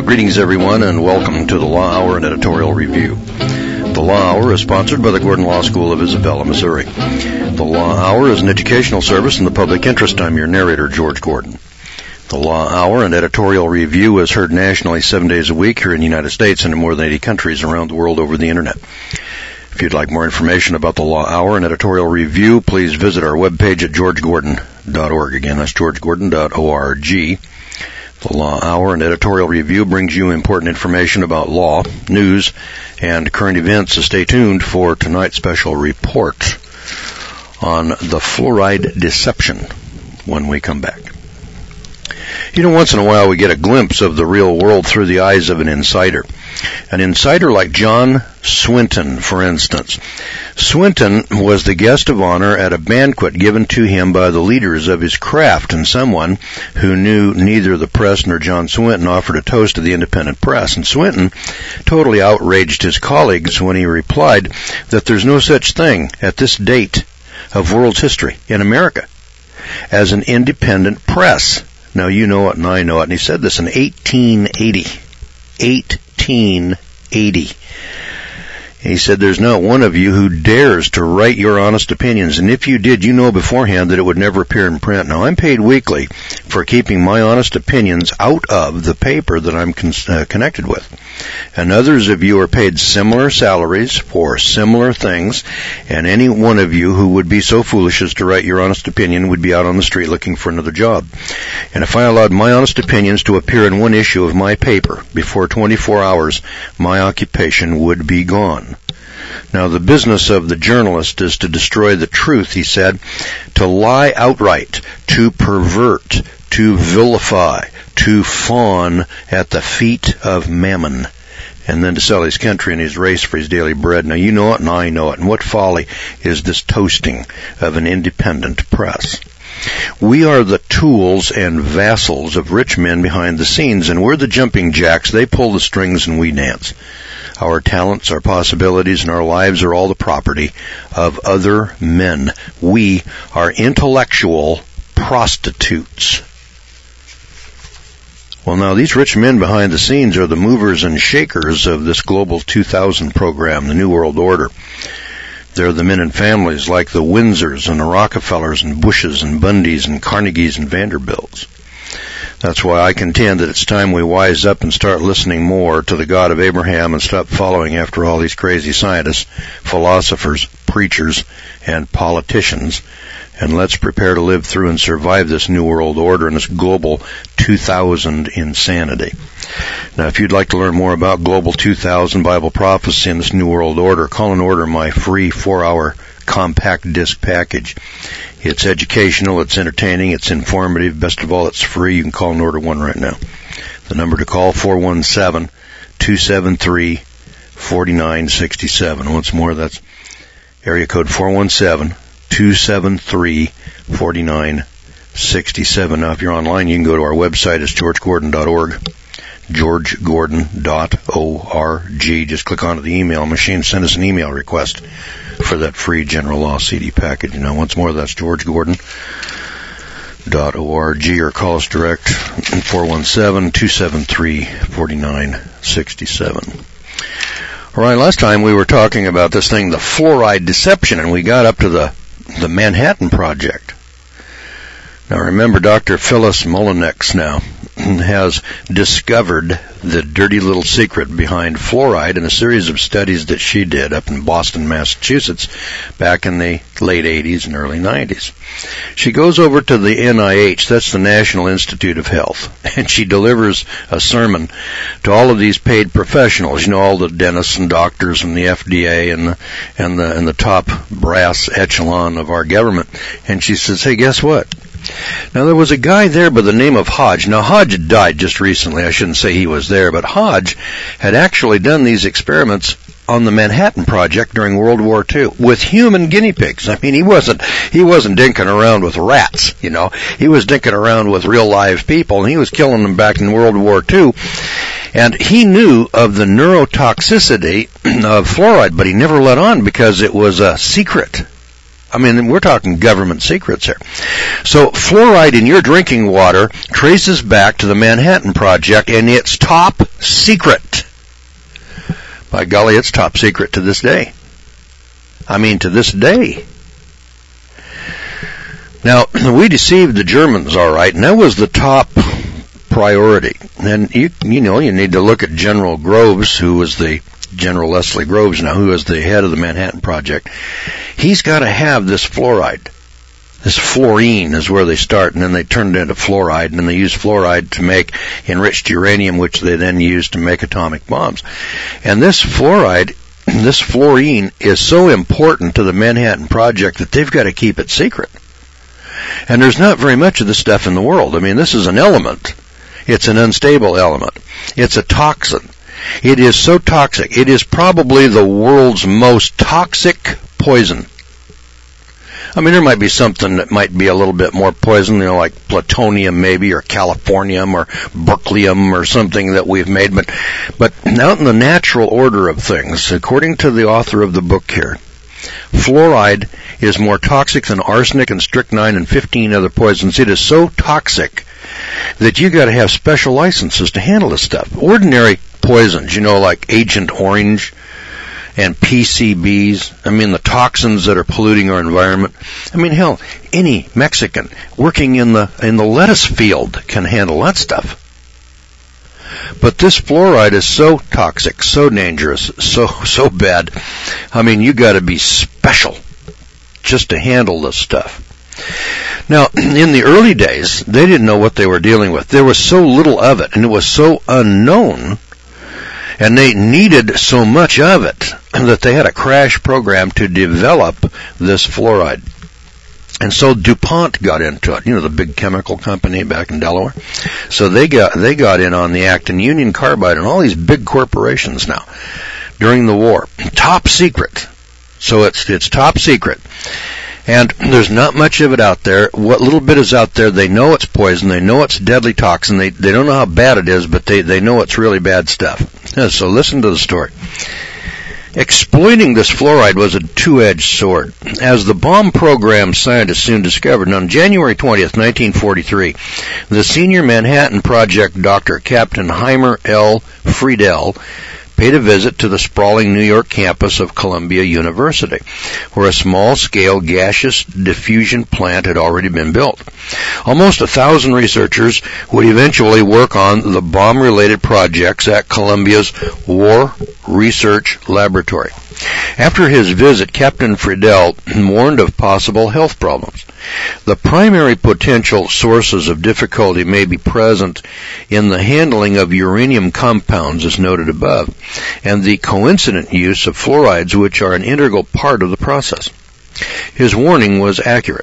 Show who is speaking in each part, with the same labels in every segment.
Speaker 1: Greetings, everyone, and welcome to the Law Hour and Editorial Review. The Law Hour is sponsored by the Gordon Law School of Isabella, Missouri. The Law Hour is an educational service in the public interest. I'm your narrator, George Gordon. The Law Hour and Editorial Review is heard nationally 7 days a week here in the United States and in more than 80 countries around the world over the Internet. If you'd like more information about the Law Hour and Editorial Review, please visit our webpage at georgegordon.org. Again, that's georgegordon.org. The Law Hour and Editorial Review brings you important information about law, news, and current events, so stay tuned for tonight's special report on the fluoride deception when we come back. You know, once in a while we get a glimpse of the real world through the eyes of an insider. An insider like John Swinton, for instance. Swinton was the guest of honor at a banquet given to him by the leaders of his craft, and someone who knew neither the press nor John Swinton offered a toast to the independent press. And Swinton totally outraged his colleagues when he replied that there's no such thing at this date of world's history in America as an independent press. Now, you know it and I know it. And he said this in 1880. 1880. He said, there's not one of you who dares to write your honest opinions, and if you did, you know beforehand that it would never appear in print. Now, I'm paid weekly for keeping my honest opinions out of the paper that I'm connected with. And others of you are paid similar salaries for similar things, and any one of you who would be so foolish as to write your honest opinion would be out on the street looking for another job. And if I allowed my honest opinions to appear in one issue of my paper before 24 hours, my occupation would be gone. Now, the business of the journalist is to destroy the truth, he said, to lie outright, to pervert, to vilify, to fawn at the feet of mammon, and then to sell his country and his race for his daily bread. Now, you know it and I know it. And what folly is this toasting of an independent press? We are the tools and vassals of rich men behind the scenes, and we're the jumping jacks. They pull the strings and we dance. Our talents, our possibilities, and our lives are all the property of other men. We are intellectual prostitutes. Well, now, these rich men behind the scenes are the movers and shakers of this Global 2000 program, the New World Order. They're the men and families like the Windsors and the Rockefellers and Bushes and Bundys and Carnegies and Vanderbilts. That's why I contend that it's time we wise up and start listening more to the God of Abraham and stop following after all these crazy scientists, philosophers, preachers, and politicians. And let's prepare to live through and survive this New World Order and this Global 2000 insanity. Now, if you'd like to learn more about Global 2000 Bible prophecy and this New World Order, call and order my free 4-hour compact disc package. It's educational, it's entertaining, it's informative. Best of all, it's free. You can call and order one right now. The number to call, 417-273-4967. Once more, that's area code 417-273-4967. Now, if you're online, you can go to our website. It's georgegordon.org. georgegordon.org. Just click onto the email machine, send us an email request for that free General Law CD package. Now, once more, that's georgegordon.org, or call us direct at 417-273-4967. All right, last time we were talking about this thing, the fluoride deception, and we got up to the Manhattan Project. Now, remember, Dr. Phyllis Mullinex now has discovered the dirty little secret behind fluoride in a series of studies that she did up in Boston, Massachusetts, back in the late 80s and early 90s. She goes over to the NIH, that's the National Institute of Health, and she delivers a sermon to all of these paid professionals, you know, all the dentists and doctors and the FDA and the top brass echelon of our government. And she says, hey, guess what? Now, there was a guy there by the name of Hodge. Now, Hodge had died just recently. I shouldn't say he was there, but Hodge had actually done these experiments on the Manhattan Project during World War II with human guinea pigs. I mean, he wasn't dinking around with rats, you know. He was dinking around with real live people, and he was killing them back in World War II. And he knew of the neurotoxicity of fluoride, but he never let on because it was a secret. I mean, we're talking government secrets here. So fluoride in your drinking water traces back to the Manhattan Project, and it's top secret. By golly, it's top secret to this day. I mean, to this day. Now, we deceived the Germans, all right, and that was the top priority. And you need to look at General Groves, who was General Leslie Groves now, who is the head of the Manhattan Project. He's got to have this fluoride. This fluorine is where they start, and then they turn it into fluoride, and then they use fluoride to make enriched uranium, which they then use to make atomic bombs. And this fluoride, this fluorine, is so important to the Manhattan Project that they've got to keep it secret. And there's not very much of this stuff in the world. I mean, this is an element. It's an unstable element. It's a toxin. It is so toxic. It is probably the world's most toxic poison. I mean, there might be something that might be a little bit more poison, like plutonium maybe, or californium, or berkelium, or something that we've made. But out in the natural order of things, according to the author of the book here, fluoride is more toxic than arsenic and strychnine and 15 other poisons. It is so toxic that you got to have special licenses to handle this stuff. Ordinary poisons, like Agent Orange and PCBs, I mean, the toxins that are polluting our environment. I mean, hell, any Mexican working in the lettuce field can handle that stuff. But this fluoride is so toxic, so dangerous, so bad. I mean, you got to be special just to handle this stuff. Now, in the early days, they didn't know what they were dealing with. There was so little of it, and it was so unknown, and they needed so much of it that they had a crash program to develop this fluoride. And so DuPont got into it, the big chemical company back in Delaware. So they got in on the act, and Union Carbide and all these big corporations now during the war. Top secret. So it's top secret. And there's not much of it out there. What little bit is out there, they know it's poison, they know it's deadly toxin, they don't know how bad it is, but they know it's really bad stuff. So listen to the story. Exploiting this fluoride was a two-edged sword. As the bomb program scientists soon discovered, on January 20th, 1943, the senior Manhattan Project Dr. Captain Heimer L. Friedel paid a visit to the sprawling New York campus of Columbia University, where a small-scale gaseous diffusion plant had already been built. Almost 1,000 researchers would eventually work on the bomb-related projects at Columbia's War Research Laboratory. After his visit, Captain Friedel warned of possible health problems. The primary potential sources of difficulty may be present in the handling of uranium compounds, as noted above, and the coincident use of fluorides, which are an integral part of the process. His warning was accurate.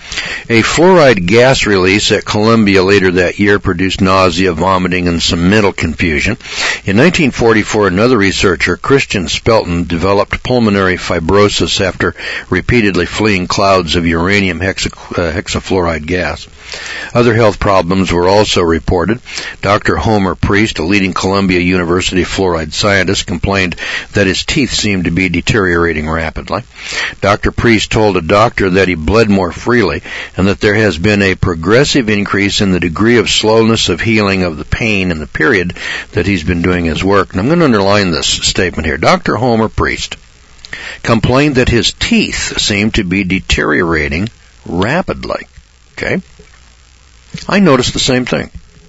Speaker 1: A fluoride gas release at Columbia later that year produced nausea, vomiting, and some mental confusion. In 1944, another researcher, Christian Spelton, developed pulmonary fibrosis after repeatedly fleeing clouds of uranium hexafluoride gas. Other health problems were also reported. Dr. Homer Priest, a leading Columbia University fluoride scientist, complained that his teeth seemed to be deteriorating rapidly. Dr. Priest told a doctor that he bled more freely and that there has been a progressive increase in the degree of slowness of healing of the pain in the period that he's been doing his work. And I'm going to underline this statement here. Dr. Homer Priest complained that his teeth seemed to be deteriorating rapidly. Okay? I noticed the same thing.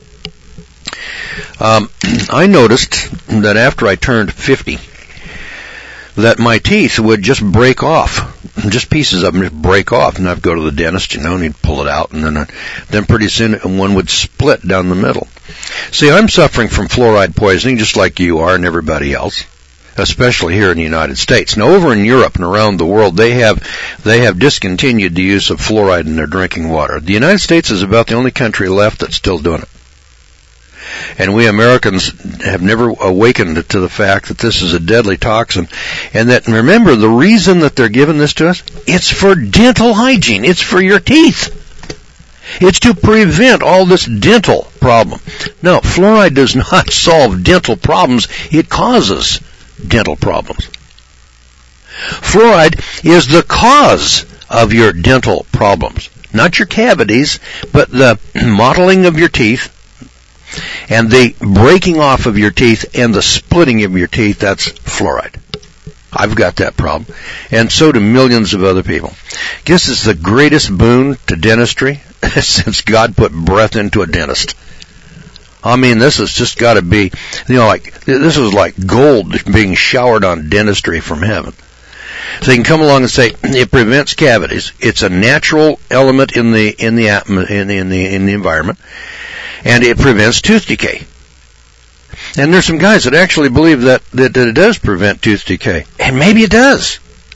Speaker 1: I noticed that after I turned 50, that my teeth would just break off. Just pieces of them just break off, and I'd go to the dentist, and he'd pull it out, and then pretty soon one would split down the middle. See, I'm suffering from fluoride poisoning just like you are and everybody else, especially here in the United States. Now, over in Europe and around the world, they have discontinued the use of fluoride in their drinking water. The United States is about the only country left that's still doing it. And we Americans have never awakened to the fact that this is a deadly toxin. And that, remember, the reason that they're giving this to us, it's for dental hygiene. It's for your teeth. It's to prevent all this dental problem. No, fluoride does not solve dental problems. It causes dental problems. Fluoride is the cause of your dental problems. Not your cavities, but the mottling of your teeth and the breaking off of your teeth and the splitting of your teeth. That's fluoride. I've got that problem, and so do millions of other people. Guess it's the greatest boon to dentistry since God put breath into a dentist. I mean, this has just got to be, this is like gold being showered on dentistry from heaven. So you can come along and say it prevents cavities. It's a natural element in the environment, and it prevents tooth decay. And there's some guys that actually believe that it does prevent tooth decay. And maybe it does.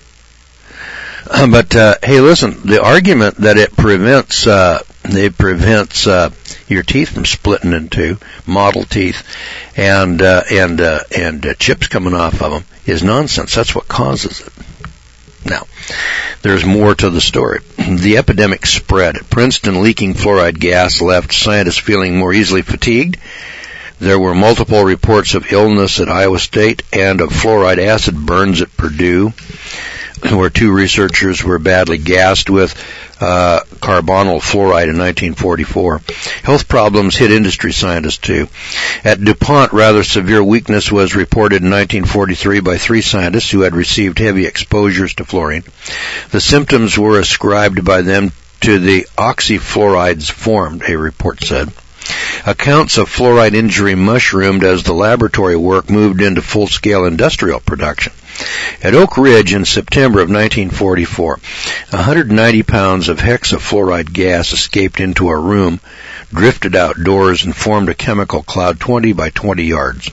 Speaker 1: But hey, listen, the argument that it prevents your teeth from splitting in two, mottled teeth, and chips coming off of them is nonsense. That's what causes it. Now, there's more to the story. The epidemic spread. At Princeton, leaking fluoride gas left scientists feeling more easily fatigued. There were multiple reports of illness at Iowa State and of fluoride acid burns at Purdue, where 2 researchers were badly gassed with carbonyl fluoride in 1944. Health problems hit industry scientists too. At DuPont, rather severe weakness was reported in 1943 by 3 scientists who had received heavy exposures to fluorine. The symptoms were ascribed by them to the oxyfluorides formed, a report said. Accounts of fluoride injury mushroomed as the laboratory work moved into full-scale industrial production. At Oak Ridge in September of 1944, 190 pounds of hexafluoride gas escaped into a room, drifted outdoors, and formed a chemical cloud 20 by 20 yards.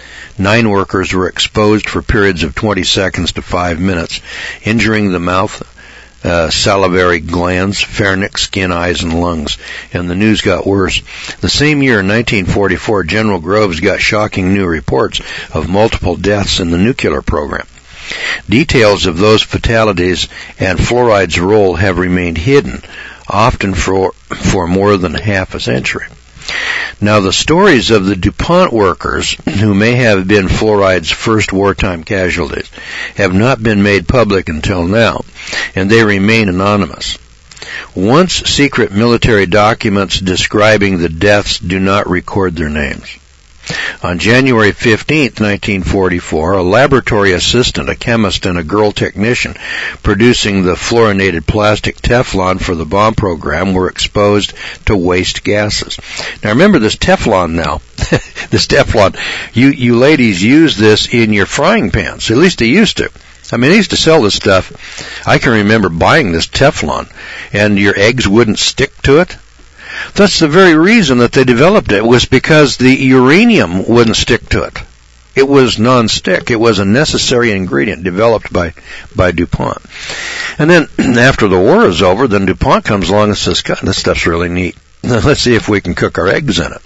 Speaker 1: 9 workers were exposed for periods of 20 seconds to 5 minutes, injuring the mouth, salivary glands, pharynx, skin, eyes, and lungs. And the news got worse. The same year, in 1944, General Groves got shocking new reports of multiple deaths in the nuclear program. Details of those fatalities and fluoride's role have remained hidden, often for more than half a century. Now, the stories of the DuPont workers, who may have been fluoride's first wartime casualties, have not been made public until now, and they remain anonymous. Once secret military documents describing the deaths do not record their names. On January 15, 1944, a laboratory assistant, a chemist, and a girl technician producing the fluorinated plastic Teflon for the bomb program were exposed to waste gases. Now remember this Teflon now. This Teflon, you ladies use this in your frying pans. At least they used to. I mean, they used to sell this stuff. I can remember buying this Teflon, and your eggs wouldn't stick to it. That's the very reason that they developed it, was because the uranium wouldn't stick to it. It was non-stick. It was a necessary ingredient developed by DuPont. And then after the war is over, then DuPont comes along and says, God, this stuff's really neat. Let's see if we can cook our eggs in it.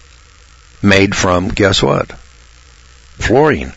Speaker 1: Made from, guess what? Fluorine.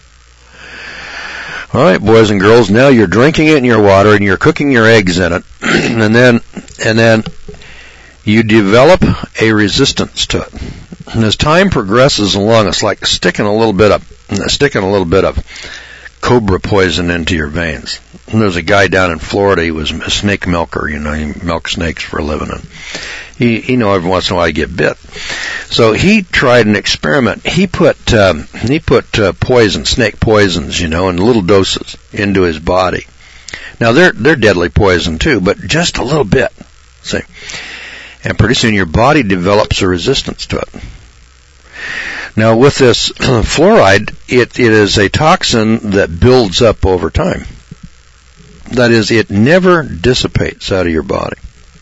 Speaker 1: All right, boys and girls, now you're drinking it in your water and you're cooking your eggs in it. and then you develop a resistance to it. And as time progresses along, it's like sticking a little bit of cobra poison into your veins. And there's a guy down in Florida, he was a snake milker, he milked snakes for a living, and he every once in a while he get bit. So he tried an experiment. He put poison, snake poisons, in little doses into his body. Now they're deadly poison too, but just a little bit. See? And pretty soon your body develops a resistance to it. Now with this fluoride, it is a toxin that builds up over time. That is, it never dissipates out of your body.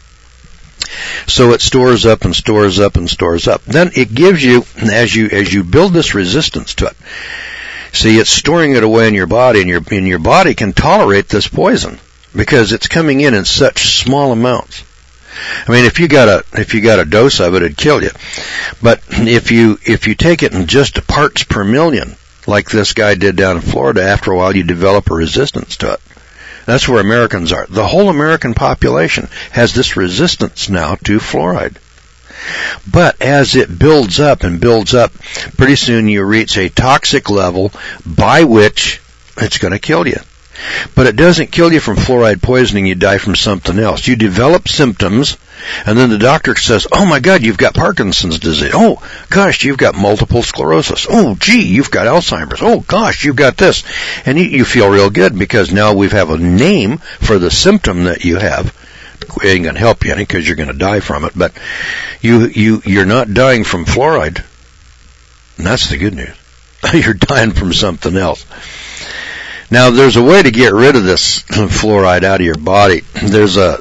Speaker 1: So it stores up and stores up and stores up. Then it gives you, as you build this resistance to it, see, it's storing it away in your body, and your body can tolerate this poison because it's coming in such small amounts. I mean, if you got a dose of it, it'd kill you. But if you take it in just parts per million, like this guy did down in Florida, after a while you develop a resistance to it. That's where Americans are. The whole American population has this resistance now to fluoride. But as it builds up and builds up, pretty soon you reach a toxic level by which it's going to kill you. but it doesn't kill you from fluoride poisoning. You die from something else. You develop symptoms, and then the doctor says, oh my God, you've got Parkinson's disease. Oh gosh, you've got multiple sclerosis. Oh gee, you've got Alzheimer's. Oh gosh, you've got this. And you feel real good because now we have a name for the symptom that you have. It ain't going to help you any because you're going to die from it, but you're not dying from fluoride. And that's the good news. You're dying from something else. Now, there's a way to get rid of this fluoride out of your body. There's a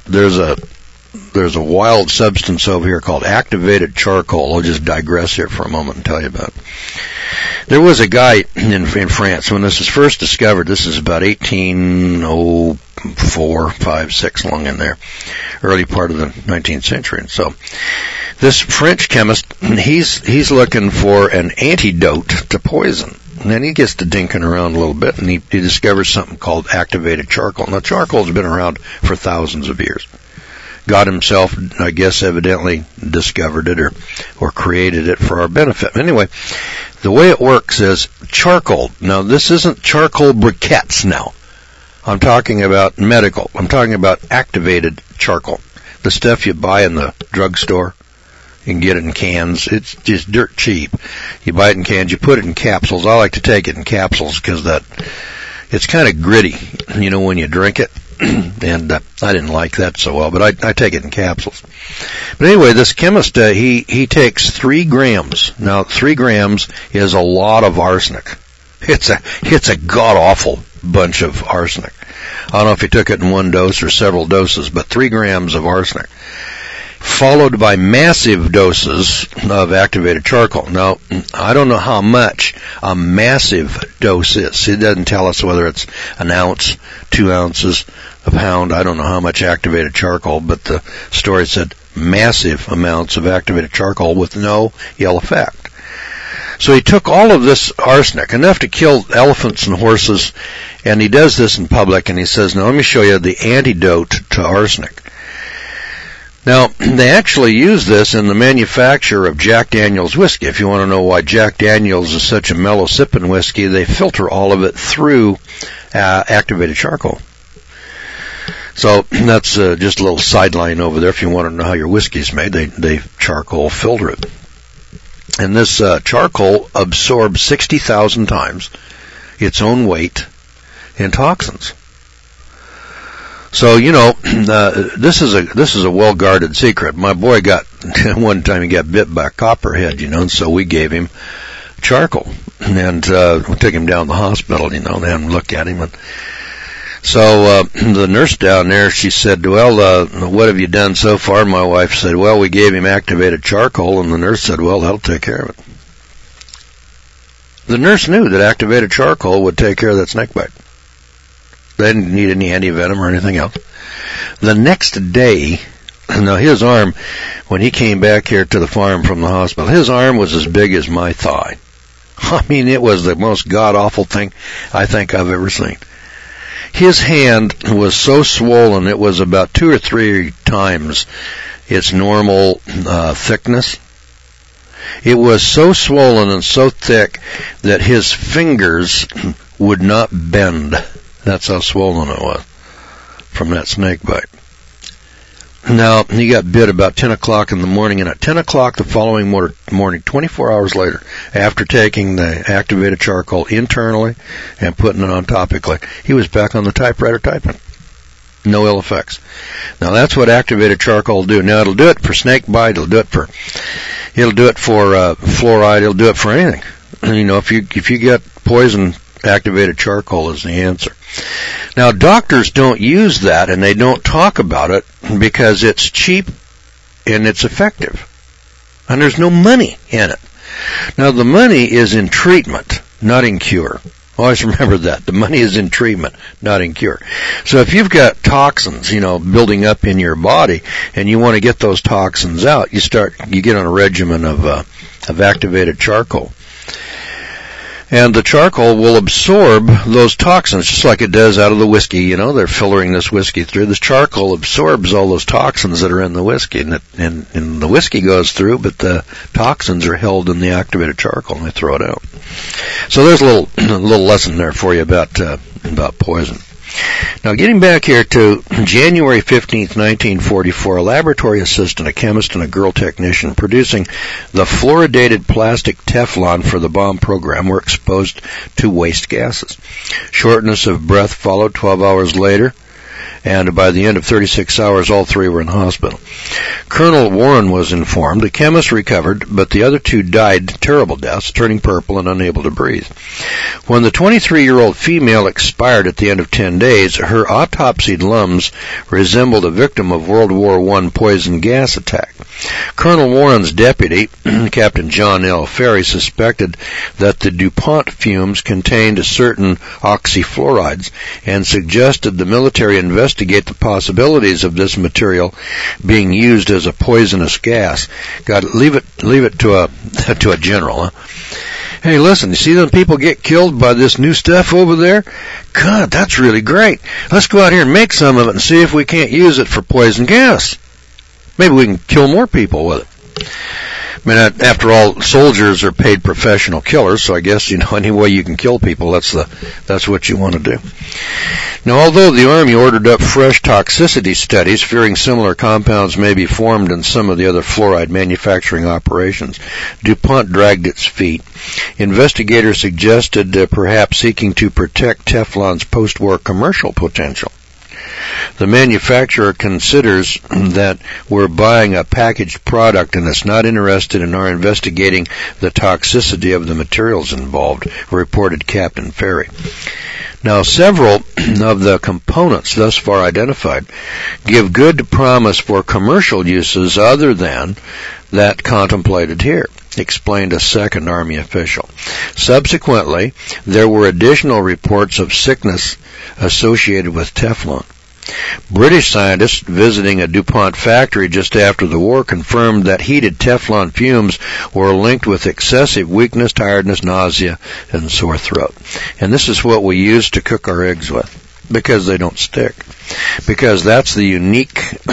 Speaker 1: wild substance over here called activated charcoal. I'll just digress here for a moment and tell you about it. There was a guy in France when this was first discovered. This is about 1804, 5, 6, along in there, early part of the 19th century. And so, this French chemist, he's looking for an antidote to poison. And then he gets to dinking around a little bit, and he discovers something called activated charcoal. Now, charcoal's been around for thousands of years. God himself, I guess, evidently discovered it or created it for our benefit. Anyway, the way it works is charcoal. Now, this isn't charcoal briquettes now. I'm talking about medical. I'm talking about activated charcoal. The stuff you buy in the drugstore. You can get it in cans. It's just dirt cheap. You buy it in cans. You put it in capsules. I like to take it in capsules because it's kind of gritty, when you drink it. And I didn't like that so well, but I take it in capsules. But anyway, this chemist, he takes 3 grams. Now, 3 grams is a lot of arsenic. It's a god-awful bunch of arsenic. I don't know if he took it in one dose or several doses, but 3 grams of arsenic, followed by massive doses of activated charcoal. Now, I don't know how much a massive dose is. It doesn't tell us whether it's an ounce, 2 ounces, a pound. I don't know how much activated charcoal, but the story said massive amounts of activated charcoal with no ill effect. So he took all of this arsenic, enough to kill elephants and horses, and he does this in public, and he says, now let me show you the antidote to arsenic. Now, they actually use this in the manufacture of Jack Daniel's whiskey. If you want to know why Jack Daniel's is such a mellow sipping whiskey, they filter all of it through activated charcoal. So that's just a little sideline over there. If you want to know how your whiskey's made, they charcoal filter it. And this charcoal absorbs 60,000 times its own weight in toxins. So, this is a well-guarded secret. My boy one time he got bit by a copperhead, and so we gave him charcoal. And we took him down to the hospital, they hadn't looked at him. And so the nurse down there, she said, well, what have you done so far? And my wife said, well, we gave him activated charcoal. And the nurse said, well, that'll take care of it. The nurse knew that activated charcoal would take care of that snake bite. They didn't need any anti-venom or anything else. The next day, now his arm, when he came back here to the farm from the hospital, his arm was as big as my thigh. I mean, it was the most god-awful thing I think I've ever seen. His hand was so swollen, it was about 2 or 3 times its normal thickness. It was so swollen and so thick that his fingers would not bend. That's how swollen it was from that snake bite. Now, he got bit about 10 o'clock in the morning, and at 10 o'clock the following morning, 24 hours later, after taking the activated charcoal internally and putting it on topically, he was back on the typewriter typing. No ill effects. Now, that's what activated charcoal will do. Now, it'll do it for snake bite, it'll do it for fluoride, it'll do it for anything. If you get poison, activated charcoal is the answer. Now, doctors don't use that, and they don't talk about it because it's cheap and it's effective. And there's no money in it. Now, the money is in treatment, not in cure. Always remember that. The money is in treatment, not in cure. So if you've got toxins, building up in your body, and you want to get those toxins out, you get on a regimen of activated charcoal. And the charcoal will absorb those toxins, just like it does out of the whiskey. They're filtering this whiskey through. This charcoal absorbs all those toxins that are in the whiskey, and the whiskey goes through, but the toxins are held in the activated charcoal, and they throw it out. So there's a little lesson there for you about poison. Now, getting back here to January 15th, 1944, a laboratory assistant, a chemist, and a girl technician producing the fluoridated plastic Teflon for the bomb program were exposed to waste gases. Shortness of breath followed 12 hours later, and by the end of 36 hours, all three were in hospital. Colonel Warren was informed. The chemist recovered, but the other two died terrible deaths, turning purple and unable to breathe. When the 23-year-old female expired at the end of 10 days, her autopsied lungs resembled a victim of World War I poison gas attack. Colonel Warren's deputy, Captain John L. Ferry, suspected that the DuPont fumes contained certain oxyfluorides and suggested the military investigate the possibilities of this material being used as a poisonous gas. God, leave it to a general, huh? Hey, listen, you see them people get killed by this new stuff over there? God, that's really great. Let's go out here and make some of it and see if we can't use it for poison gas. Maybe we can kill more people with it. I mean, after all, soldiers are paid professional killers, so I guess, any way you can kill people, that's what you want to do. Now, although the Army ordered up fresh toxicity studies, fearing similar compounds may be formed in some of the other fluoride manufacturing operations, DuPont dragged its feet. Investigators suggested perhaps seeking to protect Teflon's post-war commercial potential. The manufacturer considers that we're buying a packaged product and is not interested in our investigating the toxicity of the materials involved, reported Captain Ferry. Now, several of the components thus far identified give good promise for commercial uses other than that contemplated here, explained a second Army official. Subsequently, there were additional reports of sickness associated with Teflon. British scientists visiting a DuPont factory just after the war confirmed that heated Teflon fumes were linked with excessive weakness, tiredness, nausea, and sore throat. And this is what we use to cook our eggs with, because they don't stick. Because that's the unique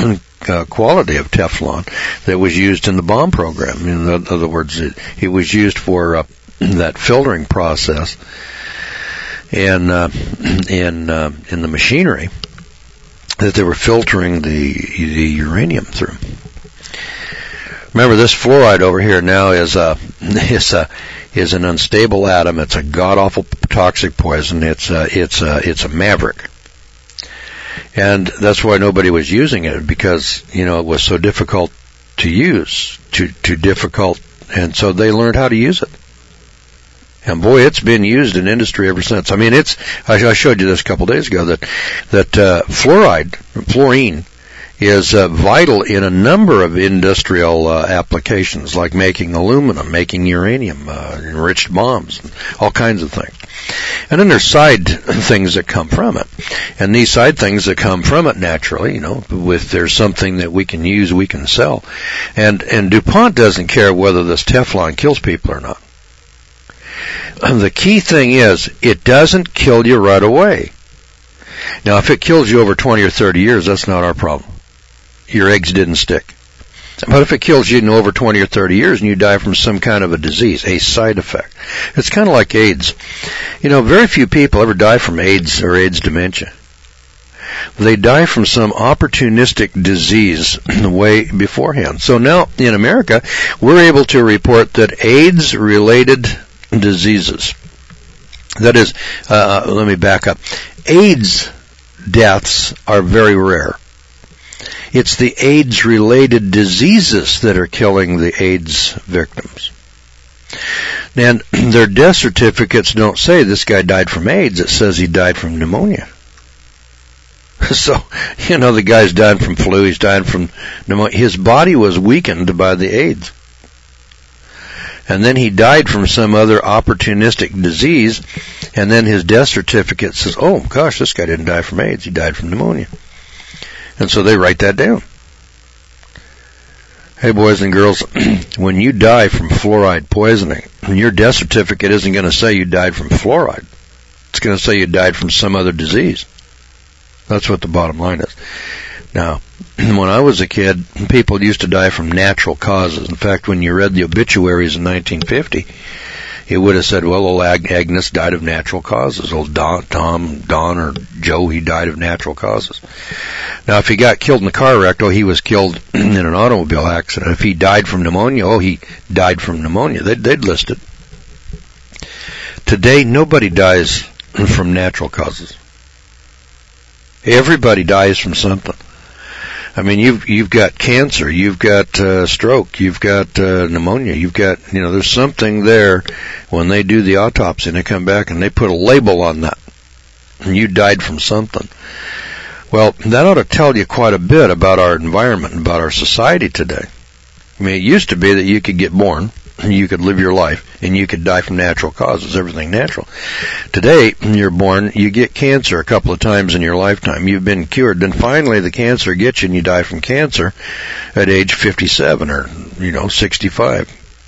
Speaker 1: quality of Teflon that was used in the bomb program. In other words, it was used for that filtering process in the machinery that they were filtering the uranium through. Remember, this fluoride over here now is an unstable atom. It's a god-awful toxic poison. It's a maverick, and that's why nobody was using it, because it was so difficult to use, too difficult, and so they learned how to use it. And boy, it's been used in industry ever since. I mean, I showed you this a couple days ago that fluorine is vital in a number of industrial applications, like making aluminum, making uranium, enriched bombs, all kinds of things. And then there's side things that come from it. And these side things that come from it naturally, if there's something that we can use, we can sell. And DuPont doesn't care whether this Teflon kills people or not. The key thing is, it doesn't kill you right away. Now, if it kills you over 20 or 30 years, that's not our problem. Your eggs didn't stick. But if it kills you in over 20 or 30 years and you die from some kind of a disease, a side effect, it's kind of like AIDS. Very few people ever die from AIDS or AIDS dementia. They die from some opportunistic disease way beforehand. So now, in America, we're able to report that AIDS-related diseases. That is, let me back up. AIDS deaths are very rare. It's the AIDS-related diseases that are killing the AIDS victims. And their death certificates don't say this guy died from AIDS. It says he died from pneumonia. So, the guy's died from flu. He's died from pneumonia. His body was weakened by the AIDS. And then he died from some other opportunistic disease, and then his death certificate says, oh, gosh, this guy didn't die from AIDS, he died from pneumonia. And so they write that down. Hey, boys and girls, when you die from fluoride poisoning, your death certificate isn't going to say you died from fluoride. It's going to say you died from some other disease. That's what the bottom line is. Now, when I was a kid, people used to die from natural causes. In fact, when you read the obituaries in 1950, he would have said, well, old Agnes died of natural causes. Old Don or Joe, he died of natural causes. Now, if he got killed in a car wreck, he was killed in an automobile accident. If he died from pneumonia, he died from pneumonia. They'd list it. Today, nobody dies from natural causes. Everybody dies from something. I mean, you've got cancer, you've got stroke, you've got pneumonia, you've got, there's something there when they do the autopsy and they come back and they put a label on that. And you died from something. Well, that ought to tell you quite a bit about our environment and about our society today. I mean, it used to be that you could get born, you could live your life, and you could die from natural causes, everything natural. Today, when you're born, you get cancer a couple of times in your lifetime. You've been cured. Then finally the cancer gets you and you die from cancer at age 57 or, 65.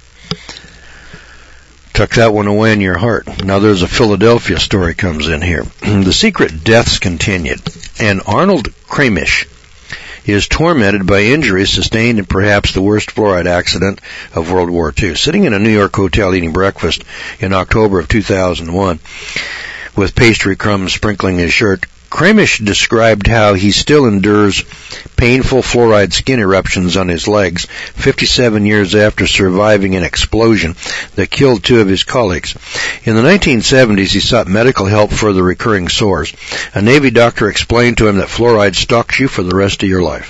Speaker 1: Tuck that one away in your heart. Now there's a Philadelphia story comes in here. The secret deaths continued, and Arnold Kramish is tormented by injuries sustained in perhaps the worst fluoride accident of World War II. Sitting in a New York hotel eating breakfast in October of 2001 with pastry crumbs sprinkling his shirt, Kramish described how he still endures painful fluoride skin eruptions on his legs 57 years after surviving an explosion that killed two of his colleagues. In the 1970s, he sought medical help for the recurring sores. A Navy doctor explained to him that fluoride stalks you for the rest of your life.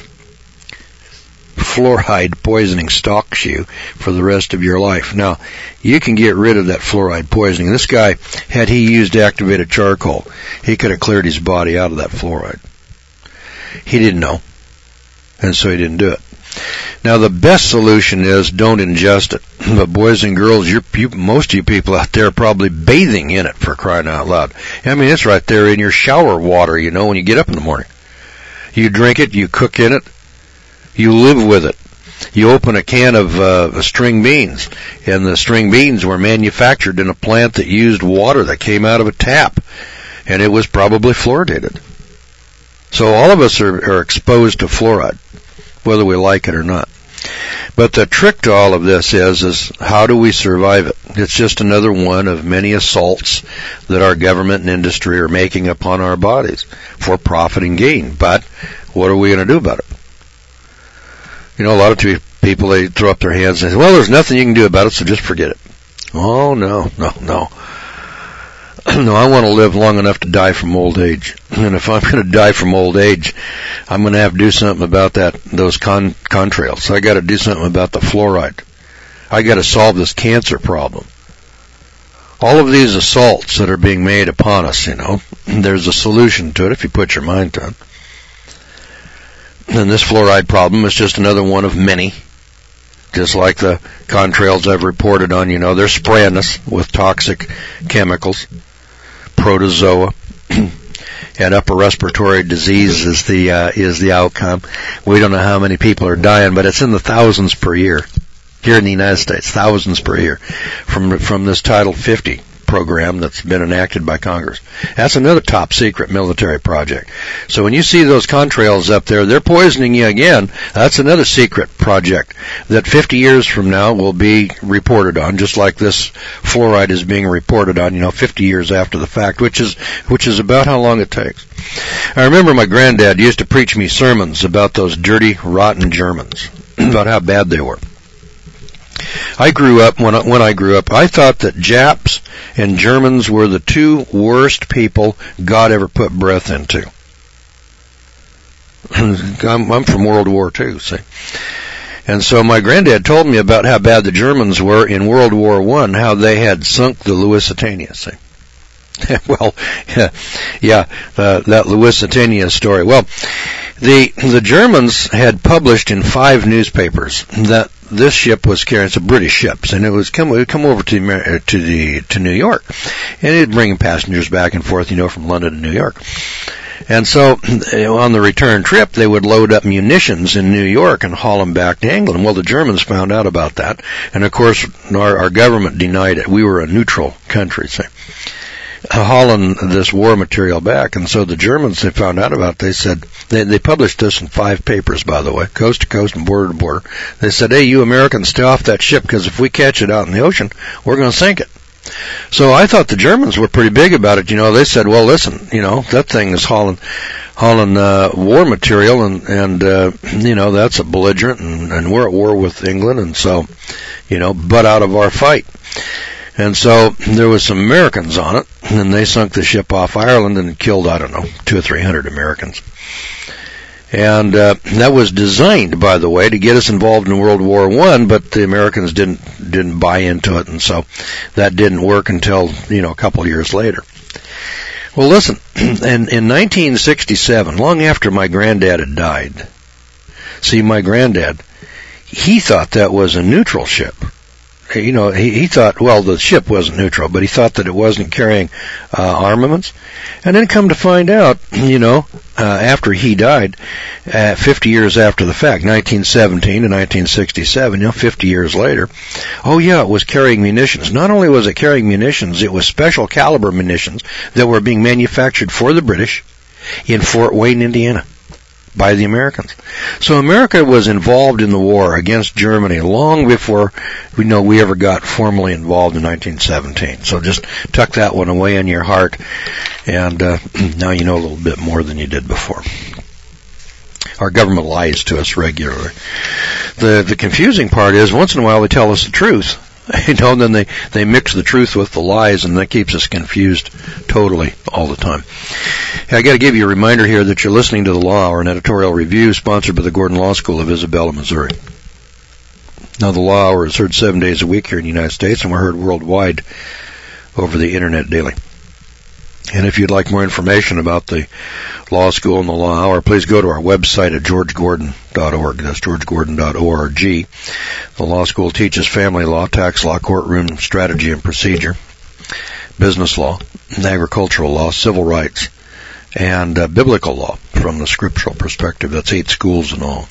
Speaker 1: Fluoride poisoning stalks you for the rest of your life. Now, you can get rid of that fluoride poisoning. This guy, had he used activated charcoal, he could have cleared his body out of that fluoride. He didn't know, and so he didn't do it. Now, the best solution is don't ingest it. But boys and girls, most of you people out there are probably bathing in it, for crying out loud. I mean, it's right there in your shower water, when you get up in the morning. You drink it, you cook in it, you live with it. You open a can of string beans, and the string beans were manufactured in a plant that used water that came out of a tap, and it was probably fluoridated. So all of us are exposed to fluoride, whether we like it or not. But the trick to all of this is how do we survive it? It's just another one of many assaults that our government and industry are making upon our bodies for profit and gain. But what are we going to do about it? A lot of people, they throw up their hands and say, well, there's nothing you can do about it, so just forget it. Oh, no. No, I want to live long enough to die from old age. And if I'm going to die from old age, I'm going to have to do something about those contrails. So I got to do something about the fluoride. I got to solve this cancer problem. All of these assaults that are being made upon us, there's a solution to it if you put your mind to it. And this fluoride problem is just another one of many. Just like the contrails I've reported on, they're spraying us with toxic chemicals, protozoa, and upper respiratory disease is the outcome. We don't know how many people are dying, but it's in the thousands per year here in the United States, thousands per year from this Title 50 program that's been enacted by Congress. That's another top secret military project. So when you see those contrails up there, they're poisoning you again. That's another secret project that 50 years from now will be reported on, just like this fluoride is being reported on, 50 years after the fact, which is about how long it takes. I remember my granddad used to preach me sermons about those dirty, rotten Germans, about how bad they were. I grew up, when I grew up, I thought that Japs and Germans were the two worst people God ever put breath into. I'm from World War II, see. And so my granddad told me about how bad the Germans were in World War I, how they had sunk the Lusitania, see. Well, that Lusitania story. Well, the Germans had published in 5 newspapers that this ship was carrying, it's a British ship, and it would come over to New York, and it'd bring passengers back and forth, from London to New York. And so on the return trip, they would load up munitions in New York and haul them back to England. Well, the Germans found out about that, and of course our government denied it. We were a neutral country, so hauling this war material back. And so the Germans, they found out about it. They said, they published this in 5 papers, by the way, coast to coast and border to border. They said, hey, you Americans, stay off that ship, because if we catch it out in the ocean, we're going to sink it. So I thought the Germans were pretty big about it. They said, well, listen, that thing is hauling war material, and that's a belligerent, and we're at war with England, and so, butt out of our fight. And so there was some Americans on it, and they sunk the ship off Ireland and killed, 200 or 300 Americans. And that was designed, by the way, to get us involved in World War I, but the Americans didn't buy into it, and so that didn't work until, a couple of years later. Well, listen, in 1967, long after my granddad had died, see, my granddad, he thought that was a neutral ship. He thought, well, the ship wasn't neutral, but he thought that it wasn't carrying armaments. And then come to find out, after he died, 50 years after the fact, 1917 to 1967, 50 years later, oh yeah, it was carrying munitions. Not only was it carrying munitions, it was special caliber munitions that were being manufactured for the British in Fort Wayne, Indiana, by the Americans. So America was involved in the war against Germany long before we ever got formally involved in 1917. So just tuck that one away in your heart, and now you know a little bit more than you did before. Our government lies to us regularly. The confusing part is once in a while they tell us the truth. And then they mix the truth with the lies, and that keeps us confused totally all the time. I got to give you a reminder here that you're listening to the Law Hour, an editorial review sponsored by the Gordon Law School of Isabella, Missouri. Now, the Law Hour is heard 7 days a week here in the United States, and we're heard worldwide over the Internet daily. And if you'd like more information about the law school and the Law Hour, please go to our website at georgegordon.org. That's georgegordon.org. The law school teaches family law, tax law, courtroom strategy and procedure, business law, agricultural law, civil rights, and biblical law from the scriptural perspective. That's 8 schools in all.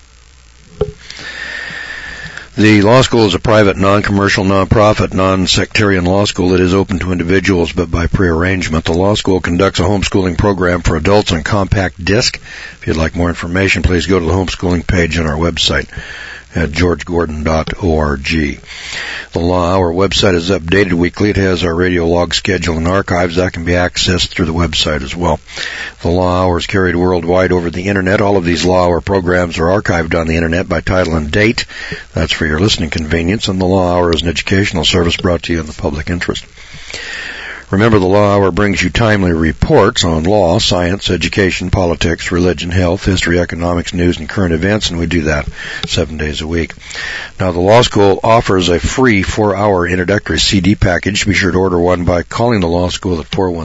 Speaker 1: The law school is a private, non-commercial, non-profit, non-sectarian law school that is open to individuals but by prearrangement. The law school conducts a homeschooling program for adults on compact disc. If you'd like more information, please go to the homeschooling page on our website at georgegordon.org. The Law Hour website is updated weekly. It has our radio log schedule and archives that can be accessed through the website as well. The Law Hour is carried worldwide over the Internet. All of these Law Hour programs are archived on the Internet by title and date. That's for your listening convenience. And the Law Hour is an educational service brought to you in the public interest. Remember, the Law Hour brings you timely reports on law, science, education, politics, religion, health, history, economics, news, and current events, and we do that 7 days a week. Now, the law school offers a free 4-hour introductory CD package. Be sure to order one by calling the law school at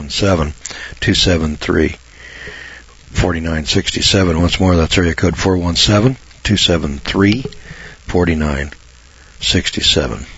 Speaker 1: 417-273-4967. Once more, that's area code 417-273-4967.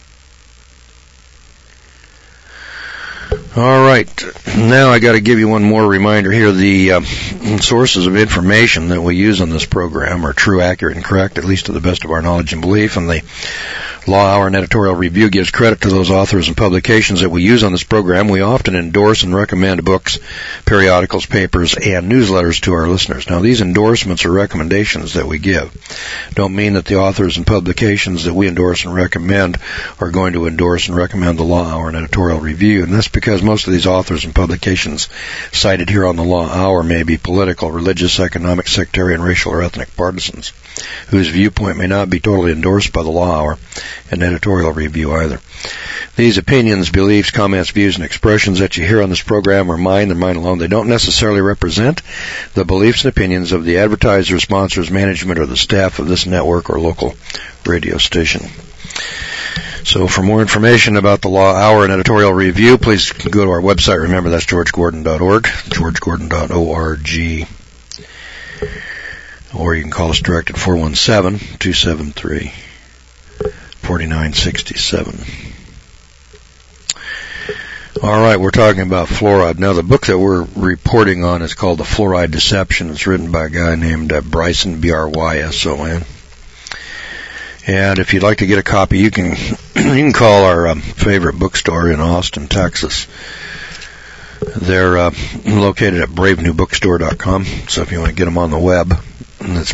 Speaker 1: All right. Now I got to give you one more reminder here. The sources of information that we use on this program are true, accurate, and correct, at least to the best of our knowledge and belief. And the Law Hour and Editorial Review gives credit to those authors and publications that we use on this program. We often endorse and recommend books, periodicals, papers, and newsletters to our listeners. Now, these endorsements or recommendations that we give don't mean that the authors and publications that we endorse and recommend are going to endorse and recommend the Law Hour and Editorial Review. And that's because most of these authors and publications cited here on the Law Hour may be political, religious, economic, sectarian, racial, or ethnic partisans whose viewpoint may not be totally endorsed by the Law Hour and Editorial Review either. These opinions, beliefs, comments, views, and expressions that you hear on this program are mine and mine alone. They don't necessarily represent the beliefs and opinions of the advertisers, sponsors, management, or the staff of this network or local radio station. So for more information about the Law Hour and Editorial Review, please go to our website. Remember, that's georgegordon.org, georgegordon.org. Or you can call us direct at 417-273-4967. All right, we're talking about fluoride. Now, the book that we're reporting on is called The Fluoride Deception. It's written by a guy named Bryson, Bryson. And if you'd like to get a copy, you can call our favorite bookstore in Austin, Texas. They're located at bravenewbookstore.com. So if you want to get them on the web, that's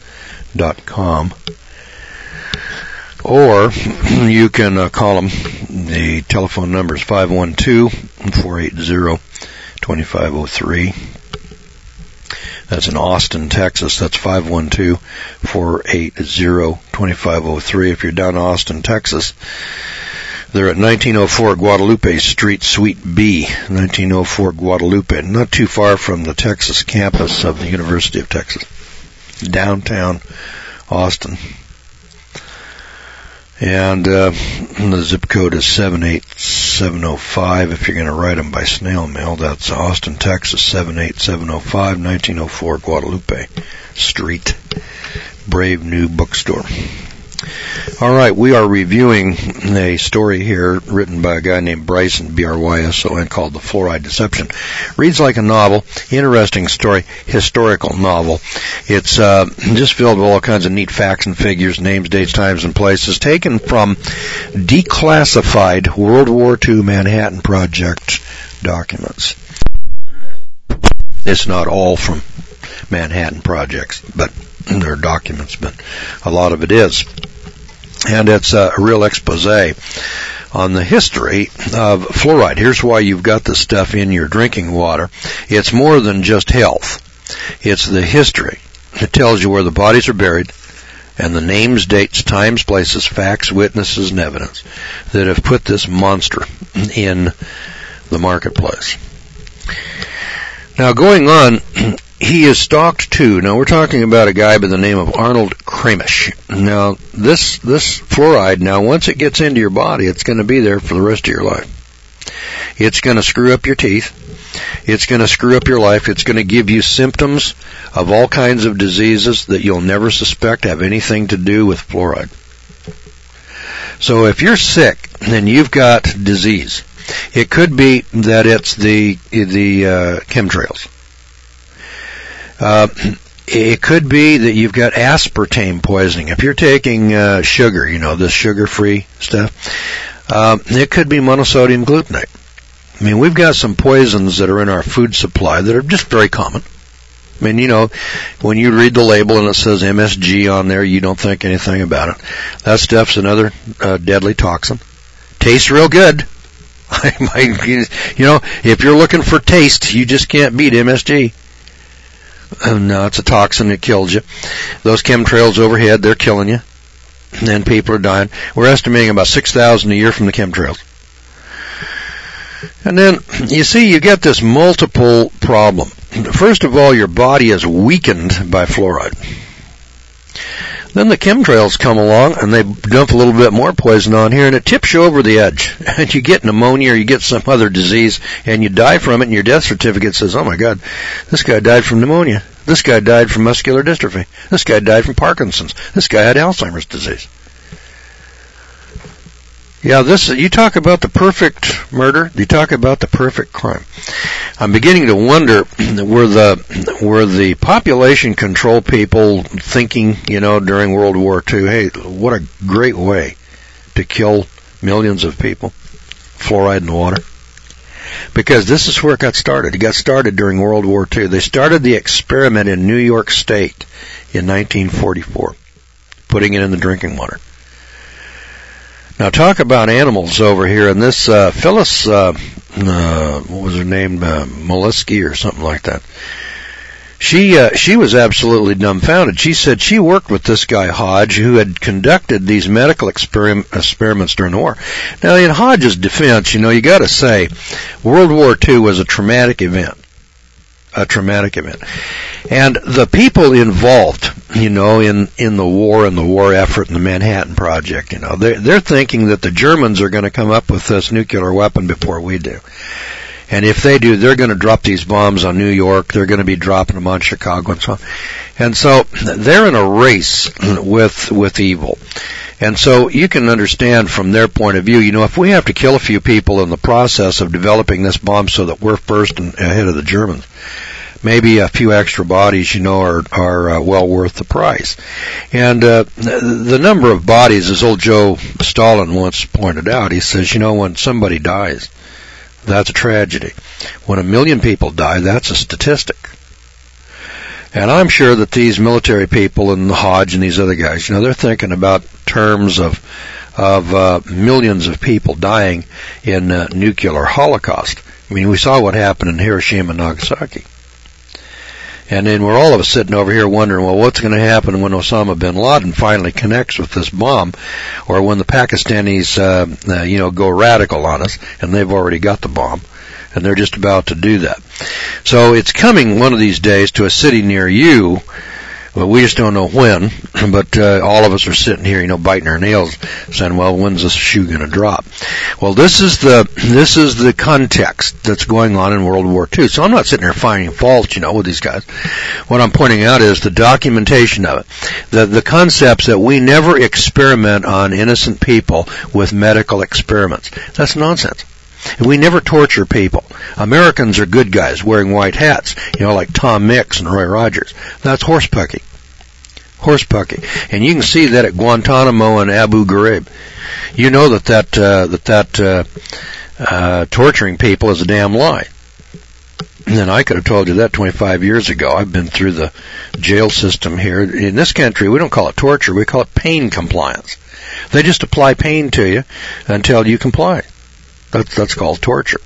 Speaker 1: bravenewbookstore.com. Or you can call them The telephone number is 512-480-2503. That's in Austin, Texas. That's 512-480-2503. If you're down in Austin, Texas, they're at 1904 Guadalupe Street, Suite B, 1904 Guadalupe, not too far from the Texas campus of the University of Texas, downtown Austin. And the zip code is 78705. If you're going to write them by snail mail, that's Austin, Texas, 78705, 1904 Guadalupe Street, Brave New Bookstore. All right, we are reviewing a story here written by a guy named Bryson, B-R-Y-S-O-N, called The Fluoride Deception. Reads like a novel, interesting story, historical novel. It's just filled with all kinds of neat facts and figures, names, dates, times, and places, taken from declassified World War II Manhattan Project documents. It's not all from Manhattan Projects, but they're documents, but a lot of it is. And it's a real expose on the history of fluoride. Here's why you've got this stuff in your drinking water. It's more than just health. It's the history. It tells you where the bodies are buried and the names, dates, times, places, facts, witnesses, and evidence that have put this monster in the marketplace. Now, going on, he is stalked too. Now, we're talking about a guy by the name of Arnold Kramish. Now, this fluoride, now, once it gets into your body, it's going to be there for the rest of your life. It's going to screw up your teeth. It's going to screw up your life. It's going to give you symptoms of all kinds of diseases that you'll never suspect have anything to do with fluoride. So if you're sick and you've got disease, it could be that it's the chemtrails. It could be that you've got aspartame poisoning. If you're taking sugar, this sugar-free stuff, it could be monosodium glutamate. I mean, we've got some poisons that are in our food supply that are just very common. I mean, when you read the label and it says MSG on there, you don't think anything about it. That stuff's another deadly toxin. Tastes real good. If you're looking for taste, you just can't beat MSG. No, it's a toxin that kills you. Those chemtrails overhead, they're killing you. And people are dying. We're estimating about 6,000 a year from the chemtrails. And then, you see, you get this multiple problem. First of all, your body is weakened by fluoride. Then the chemtrails come along and they dump a little bit more poison on here and it tips you over the edge. And you get pneumonia or you get some other disease and you die from it and your death certificate says, oh my God, this guy died from pneumonia. This guy died from muscular dystrophy. This guy died from Parkinson's. This guy had Alzheimer's disease. Yeah, you talk about the perfect murder. You talk about the perfect crime. I'm beginning to wonder, were the population control people thinking, during World War II, hey, what a great way to kill millions of people, fluoride in the water? Because this is where it got started. It got started during World War II. They started the experiment in New York State in 1944, putting it in the drinking water. Now, talk about animals over here. And this Phyllis, what was her name, Molesky or something like that. She was absolutely dumbfounded. She said she worked with this guy Hodge, who had conducted these medical experiments during the war. Now, in Hodge's defense, you got to say, World War II was a traumatic event. And the people involved, in the war and the war effort and the Manhattan Project, they're thinking that the Germans are going to come up with this nuclear weapon before we do. And if they do, they're going to drop these bombs on New York. They're going to be dropping them on Chicago and so on. And so they're in a race with evil. And so you can understand from their point of view, if we have to kill a few people in the process of developing this bomb so that we're first and ahead of the Germans, maybe a few extra bodies, are well worth the price. And the number of bodies, as old Joe Stalin once pointed out, he says, when somebody dies, that's a tragedy. When 1 million people die, that's a statistic. And I'm sure that these military people and the Hodge and these other guys, they're thinking about terms of of millions of people dying in nuclear holocaust. I mean, we saw what happened in Hiroshima and Nagasaki. And then we're all of us sitting over here wondering, well, what's going to happen when Osama bin Laden finally connects with this bomb, or when the Pakistanis, go radical on us, and they've already got the bomb, and they're just about to do that. So it's coming one of these days to a city near you. Well, we just don't know when, but all of us are sitting here, biting our nails, saying, well, when's this shoe going to drop? Well, this is the context that's going on in World War II. So I'm not sitting here finding fault, with these guys. What I'm pointing out is the documentation of it. The concepts that we never experiment on innocent people with medical experiments. That's nonsense. We never torture people. Americans are good guys wearing white hats, like Tom Mix and Roy Rogers. That's horsepucky. Horsepucky. And you can see that at Guantanamo and Abu Ghraib. You know that torturing people is a damn lie. And I could have told you that 25 years ago. I've been through the jail system here. In this country, we don't call it torture. We call it pain compliance. They just apply pain to you until you comply. That's called torture.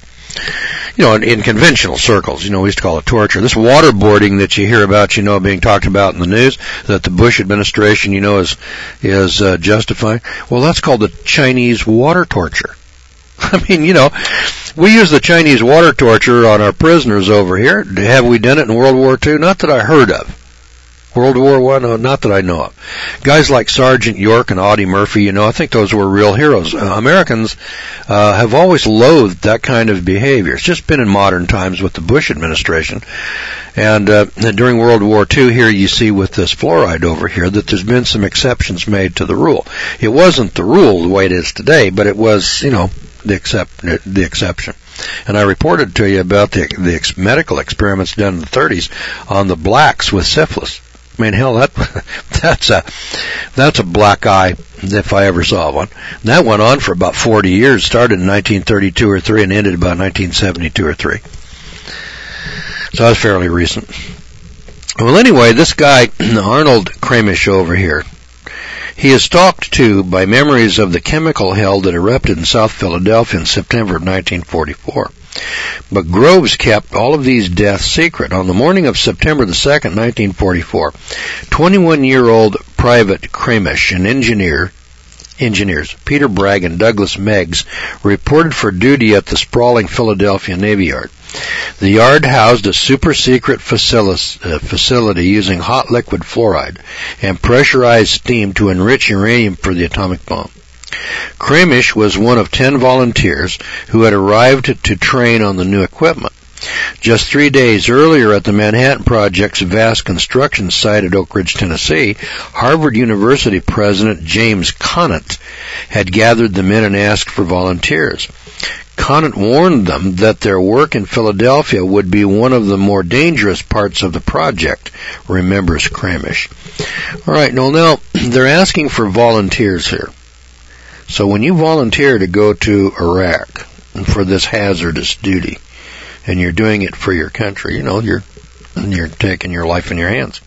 Speaker 1: In conventional circles, we used to call it torture. This waterboarding that you hear about, being talked about in the news, that the Bush administration, is justifying. Well, that's called the Chinese water torture. I mean, we use the Chinese water torture on our prisoners over here. Have we done it in World War II? Not that I heard of. World War I, not that I know of. Guys like Sergeant York and Audie Murphy, I think those were real heroes. Americans have always loathed that kind of behavior. It's just been in modern times with the Bush administration. And during World War II here, you see with this fluoride over here that there's been some exceptions made to the rule. It wasn't the rule the way it is today, but it was, the exception. And I reported to you about the medical experiments done in the 30s on the blacks with syphilis. I mean, hell, that's a black eye if I ever saw one. And that went on for about 40 years. Started in 1932 or 3 and ended about 1972 or 3. So that's fairly recent. Well, anyway, this guy Arnold Kramish over here, he is stalked too by memories of the chemical hell that erupted in South Philadelphia in September of 1944. But Groves kept all of these deaths secret. On the morning of September the 2nd, 1944, 21-year-old Private Kramish and engineers Peter Bragg and Douglas Meggs reported for duty at the sprawling Philadelphia Navy Yard. The yard housed a super-secret facility using hot liquid fluoride and pressurized steam to enrich uranium for the atomic bomb. Kramish was one of 10 volunteers who had arrived to train on the new equipment. Just 3 days earlier at the Manhattan Project's vast construction site at Oak Ridge, Tennessee, Harvard University President James Conant had gathered the men and asked for volunteers. Conant warned them that their work in Philadelphia would be one of the more dangerous parts of the project, remembers Kramish. All right, now they're asking for volunteers here. So when you volunteer to go to Iraq for this hazardous duty, and you're doing it for your country, you're taking your life in your hands.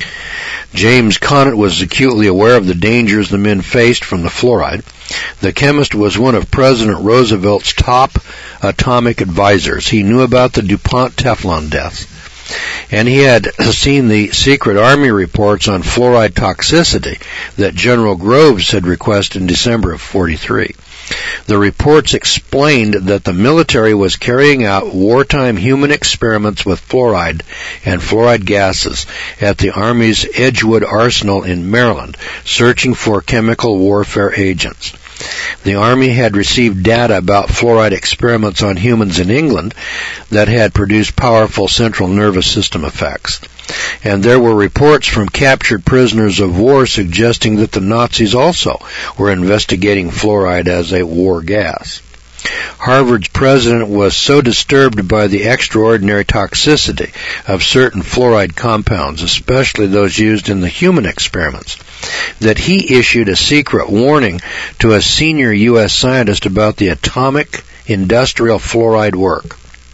Speaker 1: James Conant was acutely aware of the dangers the men faced from the fluoride. The chemist was one of President Roosevelt's top atomic advisors. He knew about the DuPont Teflon deaths, and he had seen the secret Army reports on fluoride toxicity that General Groves had requested in December of 43. The reports explained that the military was carrying out wartime human experiments with fluoride and fluoride gases at the Army's Edgewood Arsenal in Maryland, searching for chemical warfare agents. The Army had received data about fluoride experiments on humans in England that had produced powerful central nervous system effects. And there were reports from captured prisoners of war suggesting that the Nazis also were investigating fluoride as a war gas. Harvard's president was so disturbed by the extraordinary toxicity of certain fluoride compounds, especially those used in the human experiments, that he issued a secret warning to a senior U.S. scientist about the atomic industrial fluoride work.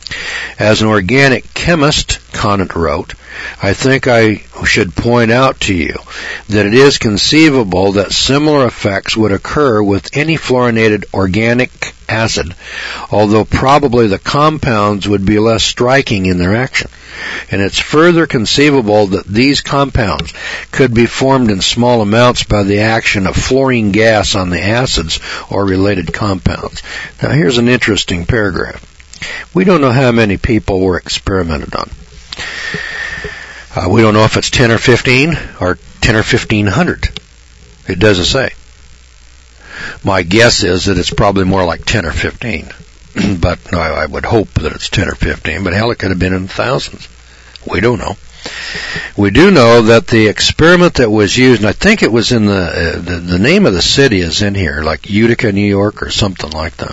Speaker 1: As an organic chemist, Conant wrote, I think I should point out to you that it is conceivable that similar effects would occur with any fluorinated organic acid, although probably the compounds would be less striking in their action. And it's further conceivable that these compounds could be formed in small amounts by the action of fluorine gas on the acids or related compounds. Now here's an interesting paragraph. We don't know how many people were experimented on. We don't know if it's 10 or 15 or 10 or 1,500. It doesn't say. My guess is that it's probably more like 10 or 15. But I would hope that it's 10 or 15. But hell, it could have been in thousands. We don't know. We do know that the experiment that was used, and I think it was in the name of the city is in here, like Utica, New York, or something like that.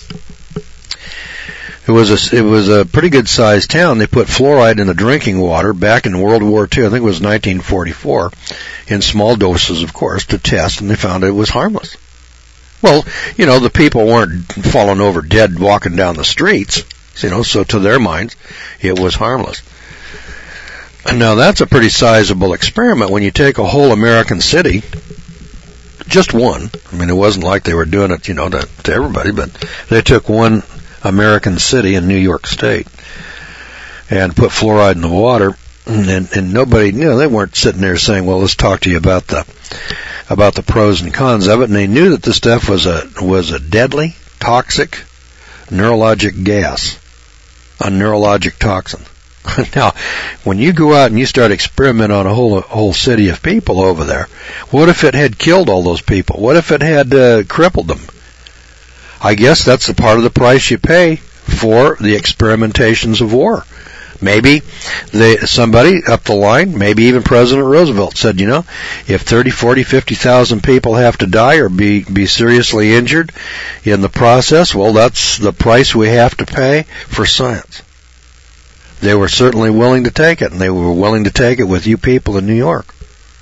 Speaker 1: It was a pretty good sized town. They put fluoride in the drinking water back in World War II. I think it was 1944, in small doses, of course, to test, and they found it was harmless. Well, the people weren't falling over dead walking down the streets, so to their minds, it was harmless. And now that's a pretty sizable experiment when you take a whole American city, just one. I mean, it wasn't like they were doing it, to everybody, but they took one American city in New York State and put fluoride in the water, and nobody, they weren't sitting there saying, well, let's talk to you about the pros and cons of it. And they knew that this stuff was a deadly, toxic, neurologic gas, a neurologic toxin. Now, when you go out and you start experimenting on a whole city of people over there, what if it had killed all those people? What if it had crippled them? I guess that's the part of the price you pay for the experimentations of war. Maybe somebody up the line, maybe even President Roosevelt said, if 30, 40, 50,000 people have to die or be seriously injured in the process, well, that's the price we have to pay for science. They were certainly willing to take it, and they were willing to take it with you people in New York.